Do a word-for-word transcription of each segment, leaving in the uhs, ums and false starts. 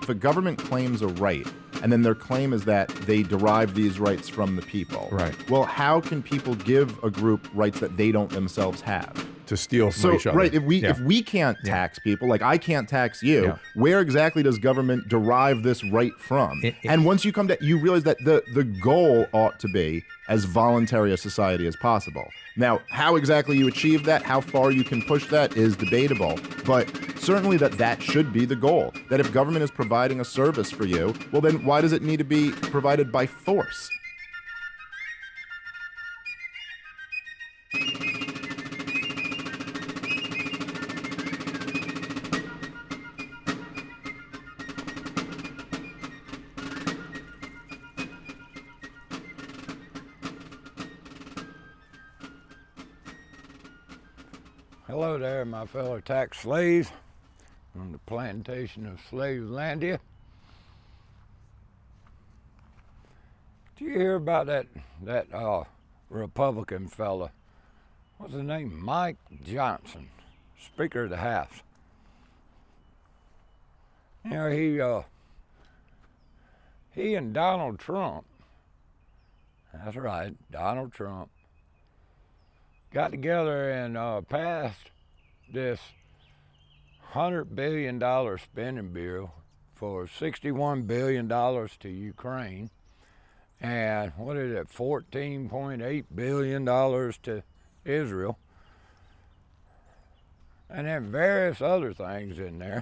if a government claims a right, and then their claim is that they derive these rights from the people. Right. Well, how can people give a group rights that they don't themselves have? To steal from So, each other. right, if we Yeah. if we can't Yeah. tax people, like I can't tax you, Yeah. where exactly does government derive this right from? It- it- and once you come to, you realize that the the goal ought to be as voluntary a society as possible. Now, how exactly you achieve that, how far you can push that is debatable, but certainly that that should be the goal. That if government is providing a service for you, well then why does it need to be provided by force? Hello there, my fellow tax slaves on the plantation of Slavelandia. Do you hear about that that uh, Republican fella? What's his name? Mike Johnson, Speaker of the House. You know, he uh, he and Donald Trump. That's right, Donald Trump. Got together and uh, passed this one hundred billion dollars spending bill for sixty-one billion dollars to Ukraine and what is it, fourteen point eight billion dollars to Israel, and then various other things in there,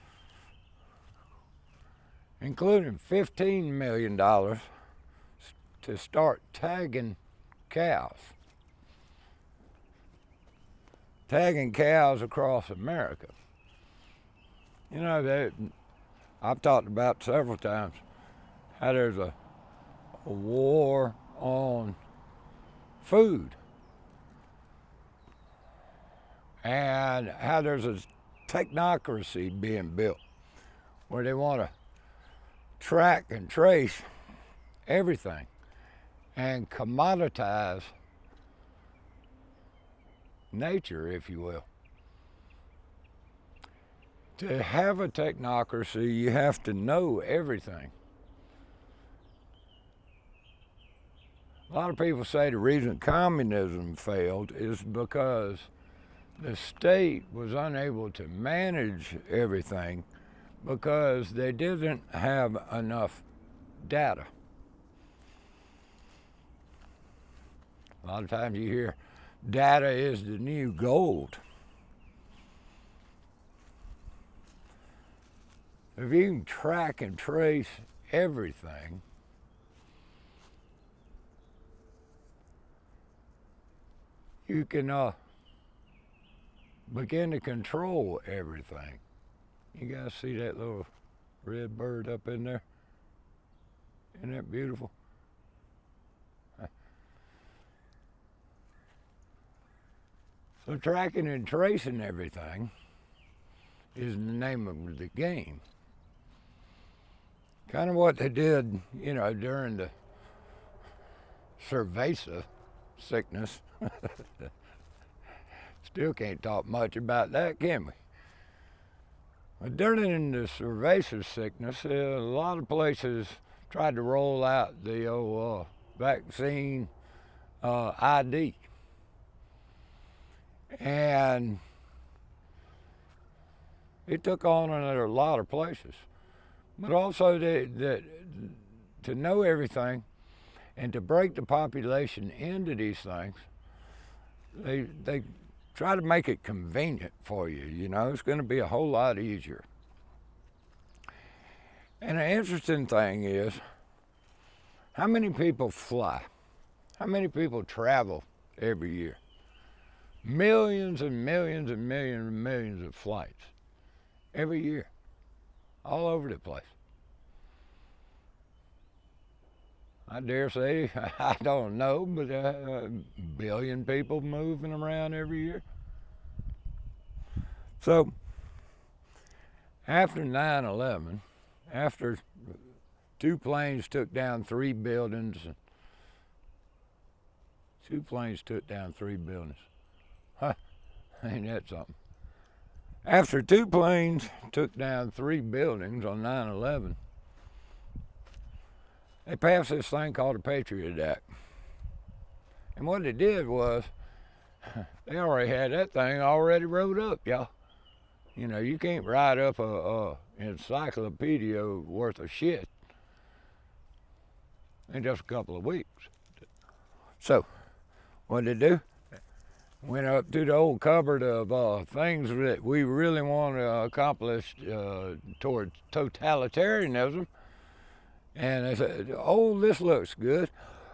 including fifteen million dollars to start tagging cows. Tagging cows across America. You know, they, I've talked about several times how there's a, a war on food and how there's a technocracy being built where they want to track and trace everything and commoditize nature, if you will. To have a technocracy, you have to know everything. A lot of people say the reason communism failed is because the state was unable to manage everything because they didn't have enough data. A lot of times you hear data is the new gold. If you can track and trace everything, you can uh, begin to control everything. You guys see that little red bird up in there? Isn't that beautiful? So tracking and tracing everything is the name of the game. Kind of what they did, you know, during the cerveza sickness. Still can't talk much about that, can we? But during the cerveza sickness, uh, a lot of places tried to roll out the old uh, vaccine uh, I D. And it took on in a lot of places. But also the, the, to know everything and to break the population into these things, they, they try to make it convenient for you, you know, it's going to be a whole lot easier. And the interesting thing is, how many people fly? How many people travel every year? Millions and millions and millions and millions of flights every year, all over the place. I dare say, I don't know, but a billion people moving around every year. So, after nine eleven, after two planes took down three buildings, two planes took down three buildings. Huh, ain't that something? After two planes took down three buildings on nine eleven, they passed this thing called the Patriot Act. And what they did was, they already had that thing already wrote up, y'all. You know, you can't write up a, a encyclopedia worth of shit in just a couple of weeks. So, what did they do? Went up to the old cupboard of uh, things that we really want to accomplish uh, towards totalitarianism. And they said, oh, this looks good.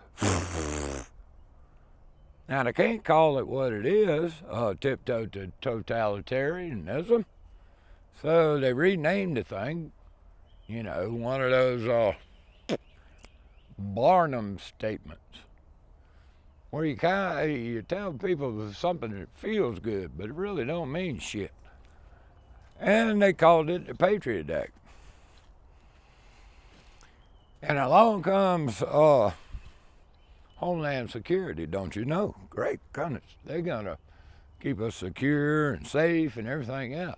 Now, they can't call it what it is, uh, tiptoe to totalitarianism. So they renamed the thing, you know, one of those uh, Barnum statements, where you kind of, you tell people something that feels good, but it really don't mean shit. And they called it the Patriot Act. And along comes uh, Homeland Security, don't you know? Great goodness, they're gonna keep us secure and safe and everything else.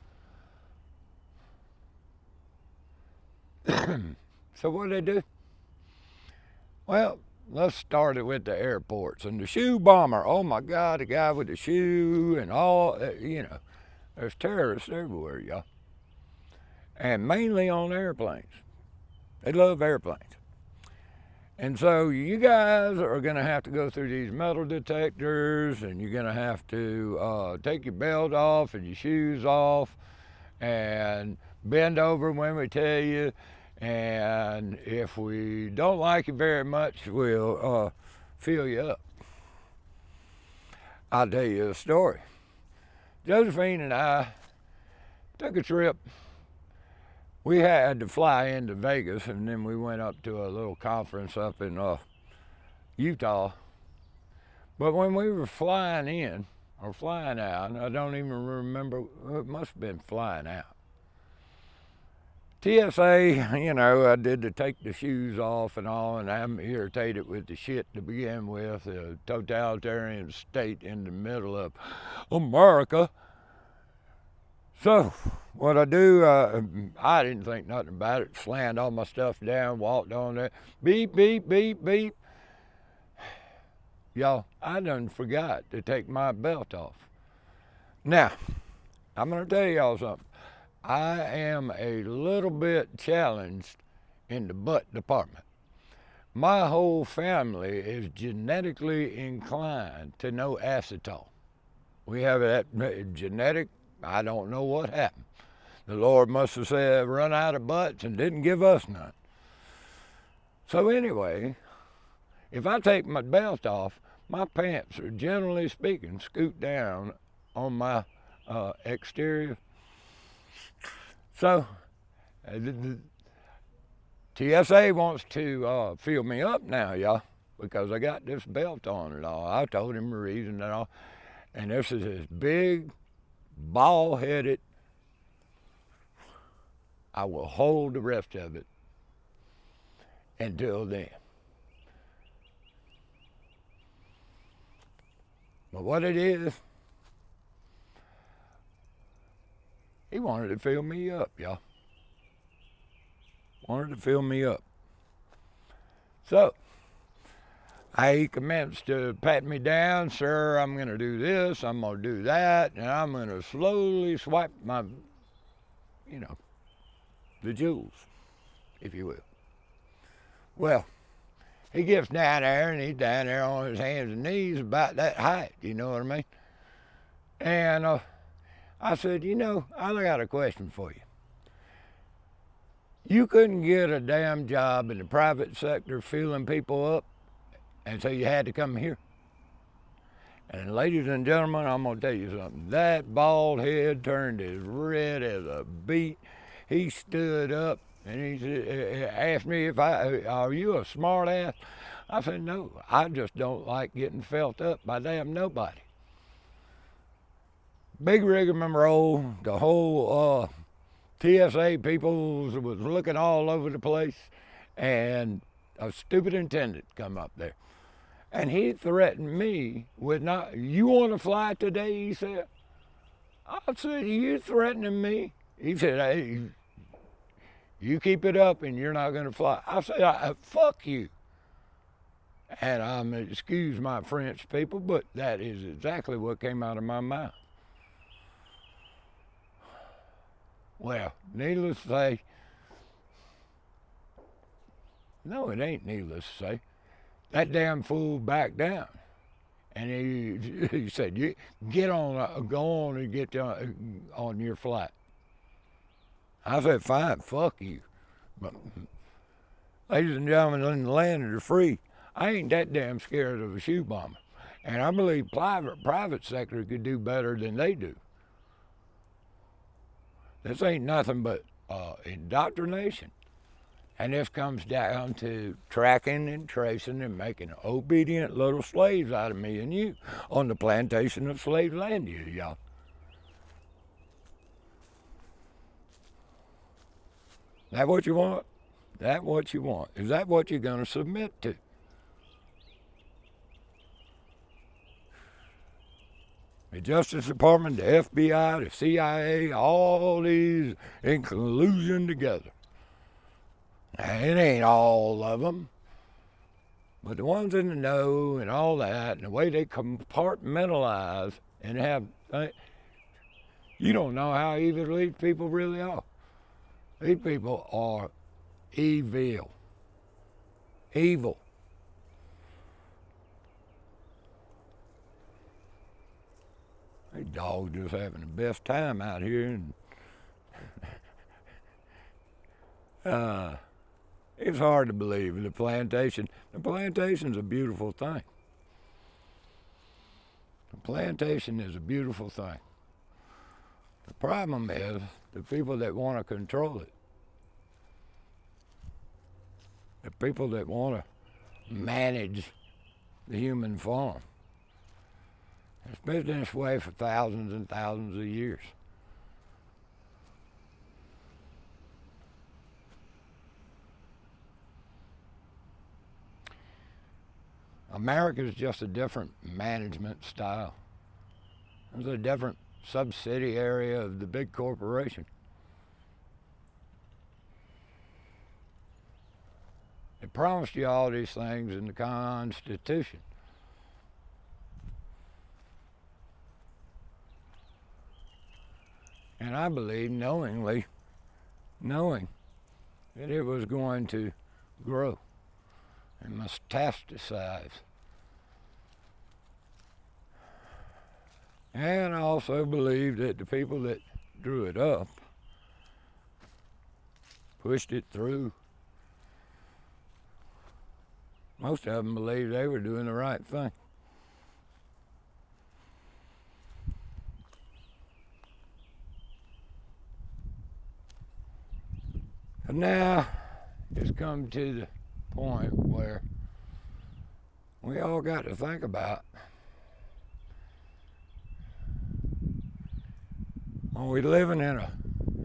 So what did they do? Well, let's start it with the airports and the shoe bomber. Oh my God, the guy with the shoe and all, you know, there's terrorists everywhere, y'all. And mainly on airplanes. They love airplanes. And so you guys are gonna have to go through these metal detectors, and you're gonna have to uh, take your belt off and your shoes off and bend over when we tell you. And if we don't like you very much, we'll uh, fill you up. I'll tell you a story. Josephine and I took a trip. We had to fly into Vegas, and then we went up to a little conference up in uh, Utah. But when we were flying in, or flying out, I don't even remember, it must have been flying out. T S A, you know, I did to take the shoes off and all, and I'm irritated with the shit to begin with, a totalitarian state in the middle of America. So, what I do, uh, I didn't think nothing about it, slammed all my stuff down, walked on there, beep, beep, beep, beep. Y'all, I done forgot to take my belt off. Now, I'm gonna tell y'all something. I am a little bit challenged in the butt department. My whole family is genetically inclined to know acetol. We have that genetic, I don't know what happened. The Lord must have said, run out of butts and didn't give us none. So anyway, if I take my belt off, my pants are generally speaking scoot down on my uh, exterior. So uh, the, the T S A wants to uh, fill me up now, y'all, because I got this belt on and all. I told him the reason and all. And this is this big, bald-headed, I will hold the rest of it until then. But what it is, he wanted to fill me up, y'all. Wanted to fill me up. So, I commenced to pat me down, sir, I'm gonna do this, I'm gonna do that, and I'm gonna slowly swipe my, you know, the jewels, if you will. Well, he gets down there, and he's down there on his hands and knees about that height, you know what I mean? And uh, I said, you know, I got a question for you. You couldn't get a damn job in the private sector filling people up, and so you had to come here. And ladies and gentlemen, I'm gonna tell you something. That bald head turned as red as a beet. He stood up and he asked me if I, are you a smart ass? I said, no, I just don't like getting felt up by damn nobody. Big rigmarole, the whole uh, T S A people was looking all over the place, and a stupid attendant come up there. And he threatened me with not, you want to fly today, he said? I said, are you threatening me? He said, hey, you keep it up and you're not going to fly. I said, I, fuck you. And I'm, excuse my French people, but that is exactly what came out of my mouth. Well, needless to say, no, it ain't needless to say, that damn fool backed down. And he, he said, you get on, uh, go on and get on, on your flight. I said, fine, fuck you. But, ladies and gentlemen, in the land of the free, I ain't that damn scared of a shoe bomber. And I believe private, private sector could do better than they do. This ain't nothing but uh, indoctrination. And this comes down to tracking and tracing and making obedient little slaves out of me and you on the plantation of slave land, you y'all. That what you want? That what you want? Is that what you're going to submit to? The Justice Department, the F B I, the C I A, all these in collusion together. It ain't all of them, but the ones in the know and all that, and the way they compartmentalize and have, you don't know how evil these people really are. These people are evil. Evil. These dogs just having the best time out here. And uh, it's hard to believe the plantation. The plantation's a beautiful thing. The plantation is a beautiful thing. The problem is the people that want to control it. The people that want to manage the human farm. It's been this way for thousands and thousands of years. America is just a different management style. It's a different subsidiary of the big corporation. They promised you all these things in the Constitution. And I believe knowingly, knowing that it was going to grow and metastasize. And I also believe that the people that drew it up pushed it through. Most of them believed they were doing the right thing. And now it's come to the point where we all got to think about, are we living in a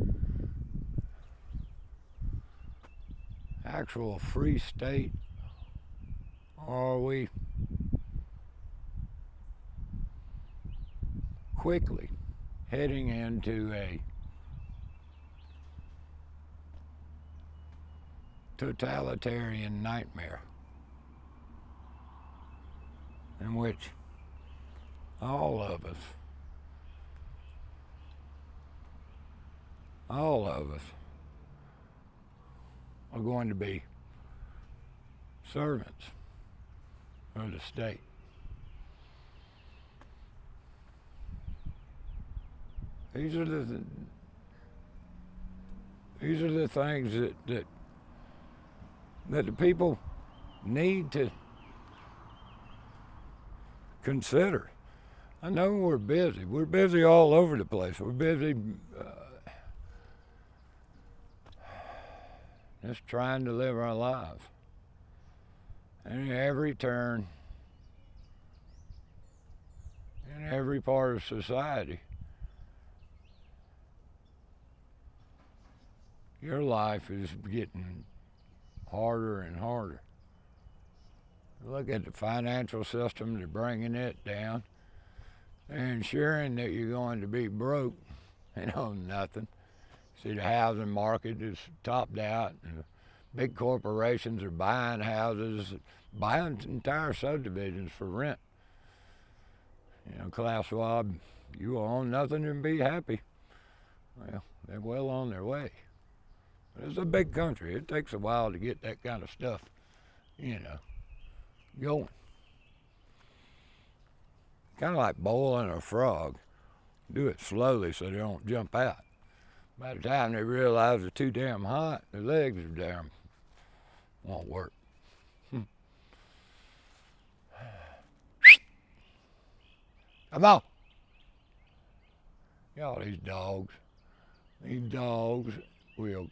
actual free state, or are we quickly heading into a totalitarian nightmare in which all of us, all of us are going to be servants of the state. These are the these are the things that that that the people need to consider. I know we're busy. We're busy all over the place. We're busy uh, just trying to live our lives. And in every turn, in every part of society, your life is getting harder and harder. Look at the financial system, they're bringing it down. They're ensuring that you're going to be broke and own nothing. See, the housing market is topped out, and big corporations are buying houses, buying entire subdivisions for rent. You know, Klaus Schwab, you will own nothing and be happy. Well, they're well on their way. But it's a big country. It takes a while to get that kind of stuff, you know, going. Kind of like boiling a frog. Do it slowly so they don't jump out. By the time they realize they're too damn hot, their legs are damn, won't work. Hmm. Come on. Y'all, these dogs, these dogs will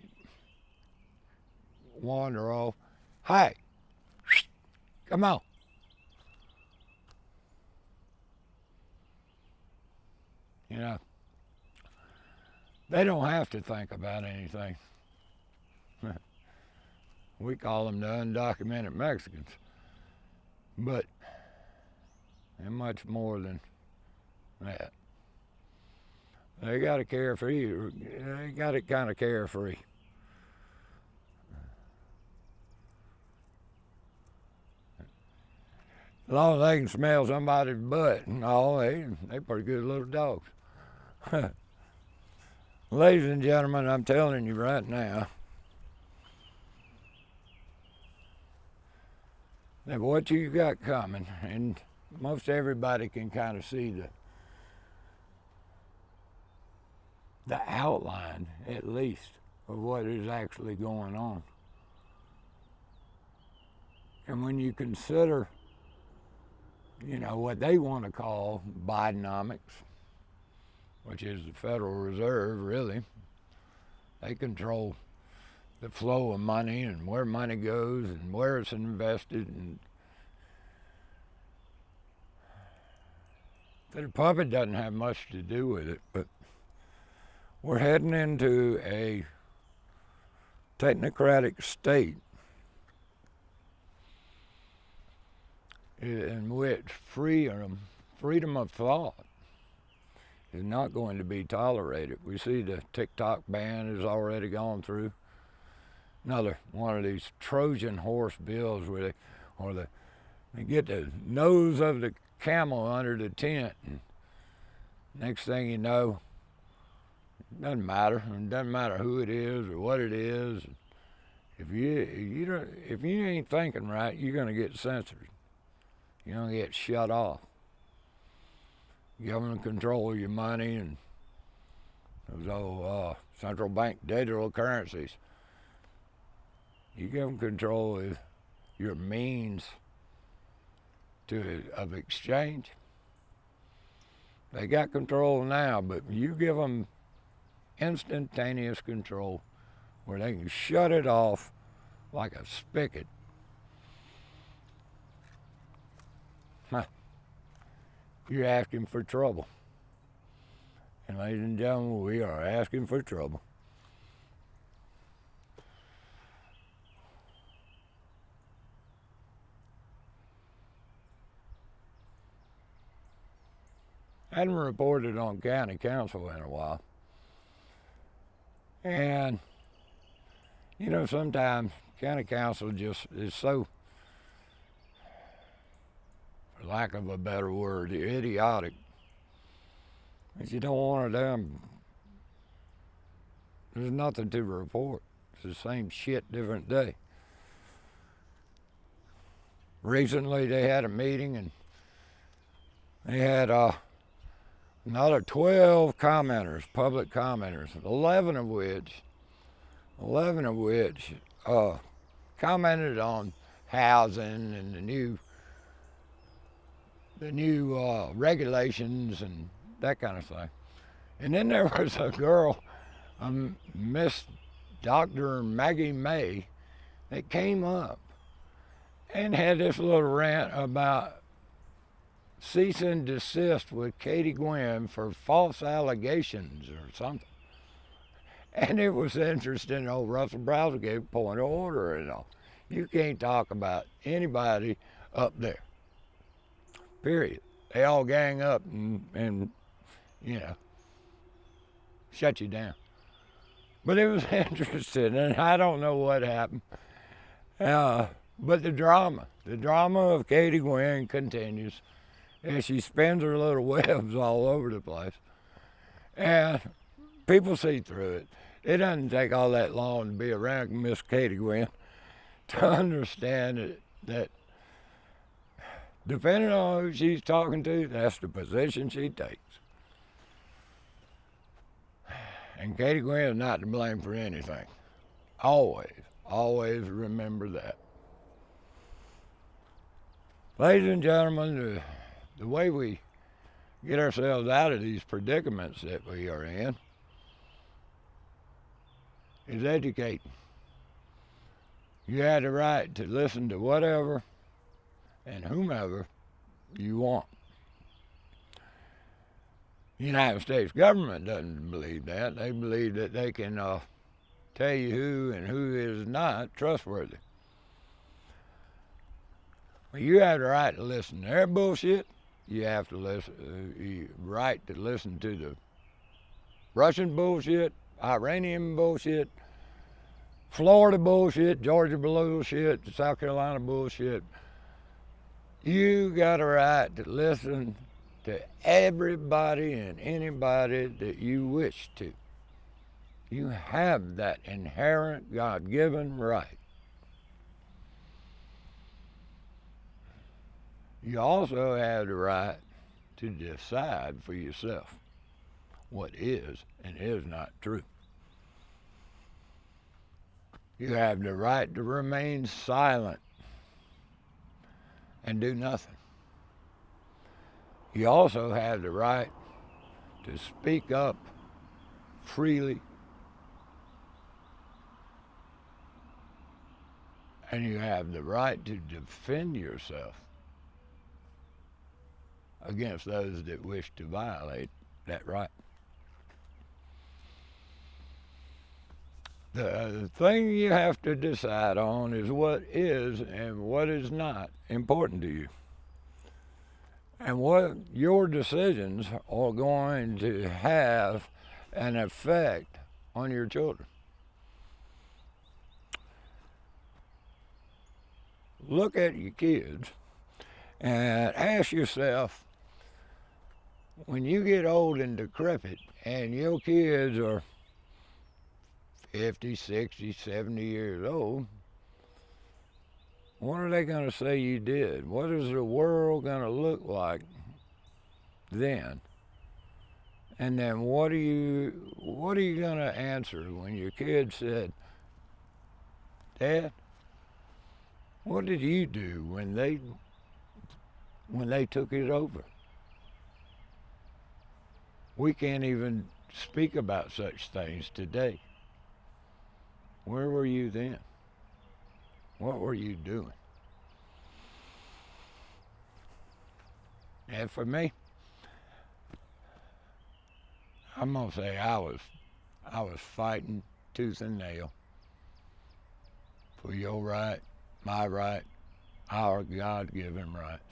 wander off. Hey, come on. You know, they don't have to think about anything. We call them the undocumented Mexicans. But they're much more than that. They got it carefree. They got it kind of carefree. As long as they can smell somebody's butt and all, they, they pretty good little dogs. Ladies and gentlemen, I'm telling you right now that what you got coming, and most everybody can kind of see the the outline, at least, of what is actually going on. And when you consider, you know, what they want to call Bidenomics, which is the Federal Reserve, really. They control the flow of money and where money goes and where it's invested. And the puppet doesn't have much to do with it, but we're heading into a technocratic state in which freedom, freedom of thought is not going to be tolerated. We see the TikTok ban has already gone through. Another one of these Trojan horse bills where they, or the, they get the nose of the camel under the tent, and next thing you know, it doesn't matter. It doesn't matter who it is or what it is. If you you don't, if you ain't thinking right, you're gonna get censored. You're gonna get shut off. Government control your money and those old uh, central bank digital currencies. You give them control of your means to of exchange. They got control now, but you give them instantaneous control where they can shut it off like a spigot. Huh. You're asking for trouble. And ladies and gentlemen, we are asking for trouble. I hadn't reported on county council in a while. And, you know, sometimes county council just is so, for lack of a better word, idiotic. If you don't want to them, there's nothing to report. It's the same shit, different day. Recently they had a meeting and they had uh, another twelve commenters, public commenters, eleven of which, eleven of which uh, commented on housing and the new the new uh, regulations and that kind of thing. And then there was a girl, um, Miss Doctor Maggie May, that came up and had this little rant about cease and desist with Katie Gwynn for false allegations or something. And it was interesting, old Russell Browser gave a point of order and all. You can't talk about anybody up there. Period. they all gang up and, and you know, shut you down. But it was interesting, and I don't know what happened. Uh, but the drama, the drama of Katie Gwinn continues as she spins her little webs all over the place. And people see through it. It doesn't take all that long to be around Miss Katie Gwinn to understand that, that depending on who she's talking to, that's the position she takes. And Katie Gwinn is not to blame for anything. Always, always remember that. Ladies and gentlemen, the, the way we get ourselves out of these predicaments that we are in is educating. You have the right to listen to whatever and whomever you want. The United States government doesn't believe that. They believe that they can uh, tell you who and who is not trustworthy. Well, you have the right to listen to their bullshit. You have to listen, uh, you right to listen to the Russian bullshit, Iranian bullshit, Florida bullshit, Georgia bullshit, South Carolina bullshit. You got a right to listen to everybody and anybody that you wish to. You have that inherent God-given right. You also have the right to decide for yourself what is and is not true. You have the right to remain silent and do nothing. You also have the right to speak up freely, and you have the right to defend yourself against those that wish to violate that right. The thing you have to decide on is what is and what is not important to you, and what your decisions are going to have an effect on your children. Look at your kids and ask yourself, when you get old and decrepit and your kids are fifty, sixty, seventy years old, what are they going to say you did? What is the world going to look like then? And then what are you what are you going to answer when your kid said, Dad, what did you do when they when they took it over? We can't even speak about such things today. Where were you then? What were you doing? And for me, I'm gonna say I was I was fighting tooth and nail for your right, my right, our God-given rights.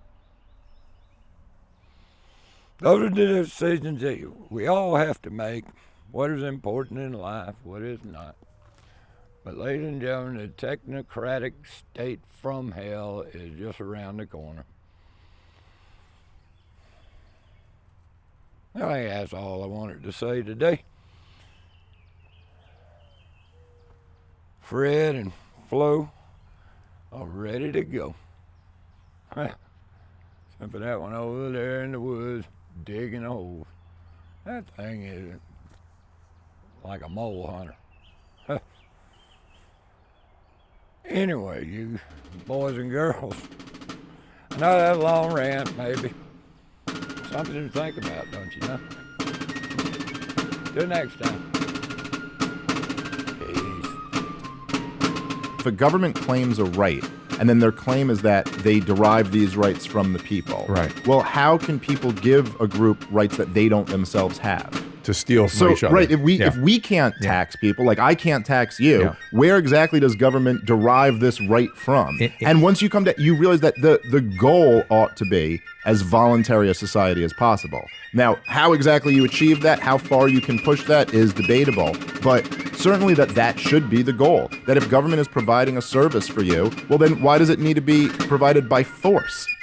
Those are the decisions that we all have to make. What is important in life, what is not. But ladies and gentlemen, the technocratic state from hell is just around the corner. I think that's all I wanted to say today. Fred and Flo are ready to go. Except for that one over there in the woods digging a hole. That thing is like a mole hunter. Anyway, you boys and girls, I know that long rant, maybe. Something to think about, don't you know? Till next time. Peace. If a government claims a right, and then their claim is that they derive these rights from the people. Right. Well, how can people give a group rights that they don't themselves have? to steal from So each other. right, if we Yeah. if we can't tax people, like I can't tax you, Yeah. where exactly does government derive this right from? It- it- and once you come to, you realize that the the goal ought to be as voluntary a society as possible. Now, how exactly you achieve that, how far you can push that, is debatable. But certainly that that should be the goal. That if government is providing a service for you, well, then why does it need to be provided by force?